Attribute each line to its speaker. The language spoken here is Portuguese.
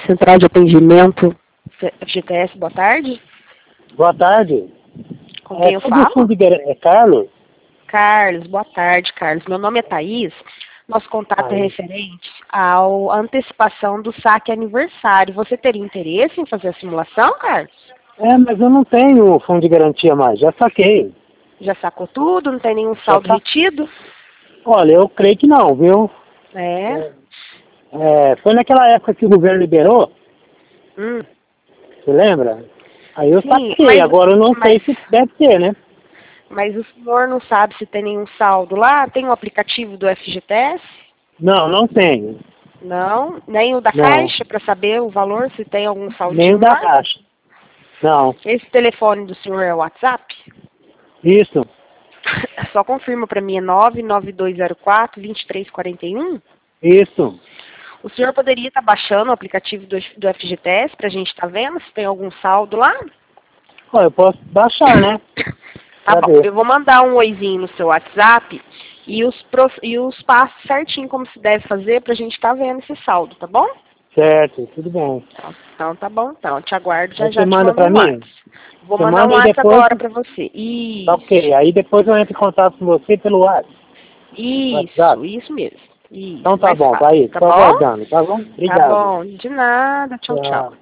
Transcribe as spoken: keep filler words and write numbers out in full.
Speaker 1: Central de Atendimento F G T S, boa tarde.
Speaker 2: Boa tarde.
Speaker 1: Com quem
Speaker 2: é,
Speaker 1: eu falo?
Speaker 2: De... É Carlos?
Speaker 1: Carlos, boa tarde, Carlos. Meu nome é Thaís. Nosso contato
Speaker 2: Aí.
Speaker 1: é referente à antecipação do saque aniversário. Você teria interesse em fazer a simulação, Carlos?
Speaker 2: É, mas eu não tenho fundo de garantia mais, já saquei.
Speaker 1: Já sacou tudo? Não tem nenhum saldo
Speaker 2: tá...
Speaker 1: retido?
Speaker 2: Olha, eu creio que não, viu?
Speaker 1: É.
Speaker 2: é. É, foi naquela época que o governo liberou,
Speaker 1: Hum.
Speaker 2: você lembra? Aí eu
Speaker 1: Sim,
Speaker 2: saquei,
Speaker 1: mas,
Speaker 2: agora eu não
Speaker 1: mas,
Speaker 2: sei se deve ter, né?
Speaker 1: Mas o senhor não sabe se tem nenhum saldo lá? Tem o aplicativo do F G T S?
Speaker 2: Não, não tenho.
Speaker 1: Não? Nem o da
Speaker 2: Não.
Speaker 1: Caixa para saber o valor, se tem algum saldinho
Speaker 2: Nem o da
Speaker 1: lá?
Speaker 2: Caixa. Não.
Speaker 1: Esse telefone do senhor é o WhatsApp?
Speaker 2: Isso.
Speaker 1: Só confirma para mim, é nove nove dois zero quatro, dois três quatro um?
Speaker 2: Isso.
Speaker 1: O senhor poderia estar baixando o aplicativo do, do F G T S para a gente estar vendo se tem algum saldo lá?
Speaker 2: Ó, eu posso baixar, né?
Speaker 1: Tá
Speaker 2: Pra
Speaker 1: bom,
Speaker 2: ver.
Speaker 1: eu vou mandar um oizinho no seu WhatsApp e os, pro, e os passos certinho como se deve fazer pra gente estar vendo esse saldo, tá bom?
Speaker 2: Certo, tudo bem.
Speaker 1: Então, então tá bom, então. Eu te aguardo, já
Speaker 2: Aí
Speaker 1: já
Speaker 2: você
Speaker 1: te
Speaker 2: manda
Speaker 1: mando
Speaker 2: pra
Speaker 1: um
Speaker 2: mim?
Speaker 1: WhatsApp. Vou
Speaker 2: Você
Speaker 1: mandar um
Speaker 2: manda e
Speaker 1: WhatsApp
Speaker 2: depois...
Speaker 1: agora pra você. Isso.
Speaker 2: Tá ok. Aí depois eu entro em contato com você pelo WhatsApp.
Speaker 1: Isso,
Speaker 2: WhatsApp.
Speaker 1: isso mesmo. Isso,
Speaker 2: Então tá
Speaker 1: mais
Speaker 2: bom,
Speaker 1: fácil,
Speaker 2: Thaís.
Speaker 1: tá
Speaker 2: Tô
Speaker 1: bom?
Speaker 2: aguardando, tá bom?
Speaker 1: Tá
Speaker 2: Obrigado.
Speaker 1: bom, de nada. Tchau, tchau.
Speaker 2: Tchau.